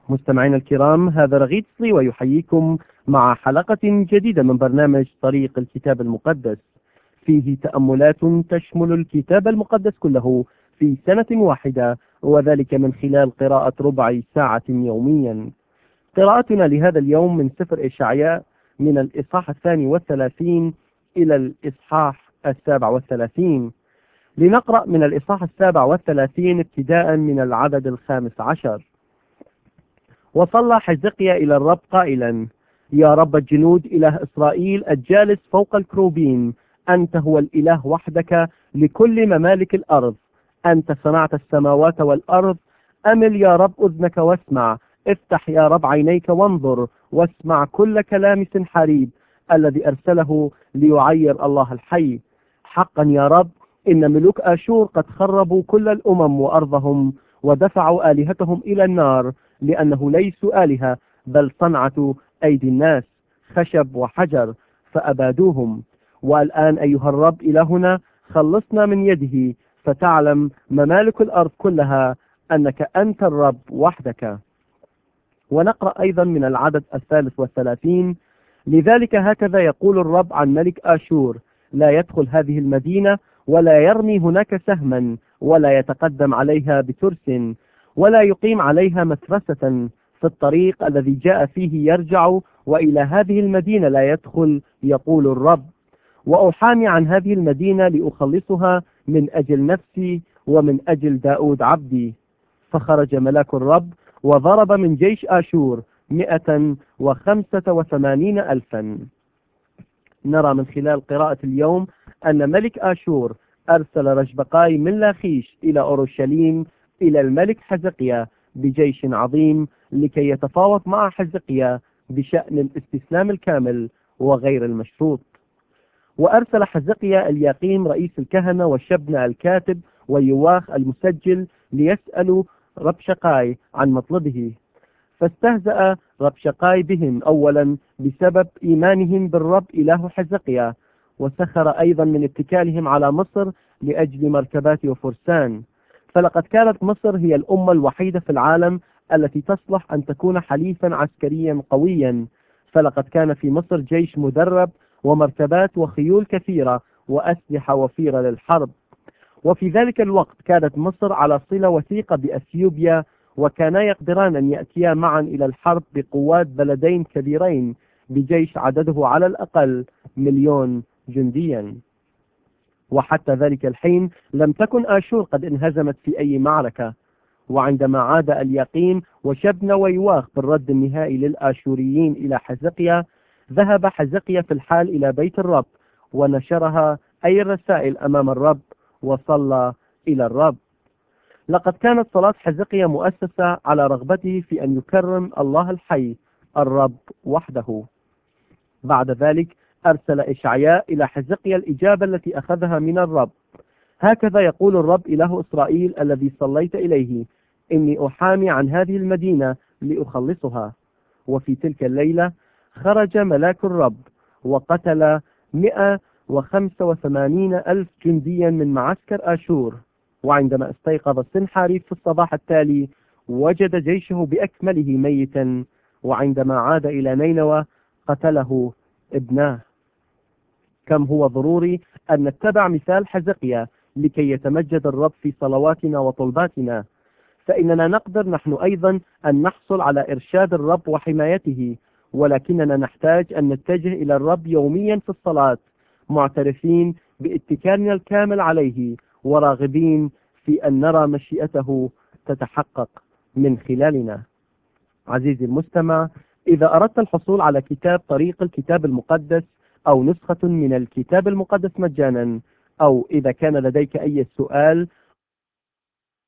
مستمعينا الكرام، هذا رغيد صلي ويحييكم مع حلقة جديدة من برنامج طريق الكتاب المقدس، فيه تأملات تشمل الكتاب المقدس كله في سنة واحدة، وذلك من خلال قراءة ربع ساعة يوميا. قراءتنا لهذا اليوم من سفر إشعياء من الإصحاح 32 إلى الإصحاح 37. لنقرأ من الإصحاح 37 ابتداء من العدد 15. وصلى حزقيا إلى الرب قائلا: يا رب الجنود إله إسرائيل الجالس فوق الكروبين، أنت هو الإله وحدك لكل ممالك الأرض. أنت صنعت السماوات والأرض. أمل يا رب أذنك واسمع، افتح يا رب عينيك وانظر، واسمع كل كلام سنحاريب الذي أرسله ليعير الله الحي. حقا يا رب إن ملوك آشور قد خربوا كل الأمم وأرضهم، ودفعوا آلهتهم إلى النار، لأنه ليسوا آلهة بل صنعة أيدي الناس، خشب وحجر، فأبادوهم. والآن أيها الرب إلهنا، خلصنا من يده، فتعلم ممالك الأرض كلها أنك أنت الرب وحدك. ونقرأ أيضا من العدد 33: لذلك هكذا يقول الرب عن ملك آشور: لا يدخل هذه المدينة، ولا يرمي هناك سهما، ولا يتقدم عليها بترس، ولا يقيم عليها مترسة. في الطريق الذي جاء فيه يرجع، وإلى هذه المدينة لا يدخل، يقول الرب. وأحامي عن هذه المدينة لأخلصها من أجل نفسي ومن أجل داود عبدي. فخرج ملاك الرب وضرب من جيش آشور 185,000. نرى من خلال قراءة اليوم أن ملك آشور أرسل رشبقاي من لاخيش إلى أورشليم إلى الملك حزقيا بجيش عظيم لكي يتفاوض مع حزقيا بشأن الاستسلام الكامل وغير المشروط. وأرسل حزقيا الياقيم رئيس الكهنة وشبنا الكاتب ويواخ المسجل ليسألوا ربشقاي عن مطلبه. فاستهزأ ربشقاي بهم أولا بسبب إيمانهم بالرب إله حزقيا، وسخر أيضا من اتكالهم على مصر لأجل مركبات وفرسان. فلقد كانت مصر هي الأمة الوحيدة في العالم التي تصلح أن تكون حليفا عسكريا قويا، فلقد كان في مصر جيش مدرب ومركبات وخيول كثيرة وأسلحة وفيرة للحرب. وفي ذلك الوقت كانت مصر على صلة وثيقة بأثيوبيا، وكانا يقدران أن يأتيا معا إلى الحرب بقوات بلدين كبيرين بجيش عدده على الأقل 1,000,000 جنديا. وحتى ذلك الحين لم تكن آشور قد انهزمت في أي معركة. وعندما عاد الياقيم وشبنا ويواخ بالرد النهائي للآشوريين إلى حزقيا، ذهب حزقيا في الحال إلى بيت الرب ونشرها أي الرسائل أمام الرب، وصلى إلى الرب. لقد كانت صلاة حزقيا مؤسسة على رغبته في أن يكرم الله الحي الرب وحده. بعد ذلك أرسل إشعياء إلى حزقيا الإجابة التي أخذها من الرب: هكذا يقول الرب إله إسرائيل الذي صليت إليه: إني أحامي عن هذه المدينة لأخلصها. وفي تلك الليلة خرج ملاك الرب وقتل 185,000 جنديا من معسكر آشور. وعندما استيقظ سنحاريب في الصباح التالي وجد جيشه بأكمله ميتا، وعندما عاد إلى نينوى قتله ابناه. كم هو ضروري أن نتبع مثال حزقيا لكي يتمجد الرب في صلواتنا وطلباتنا، فإننا نقدر نحن أيضا أن نحصل على إرشاد الرب وحمايته، ولكننا نحتاج أن نتجه إلى الرب يوميا في الصلاة، معترفين باتكالنا الكامل عليه، وراغبين في أن نرى مشيئته تتحقق من خلالنا. عزيزي المستمع، إذا أردت الحصول على كتاب طريق الكتاب المقدس أو نسخة من الكتاب المقدس مجانا، أو إذا كان لديك أي سؤال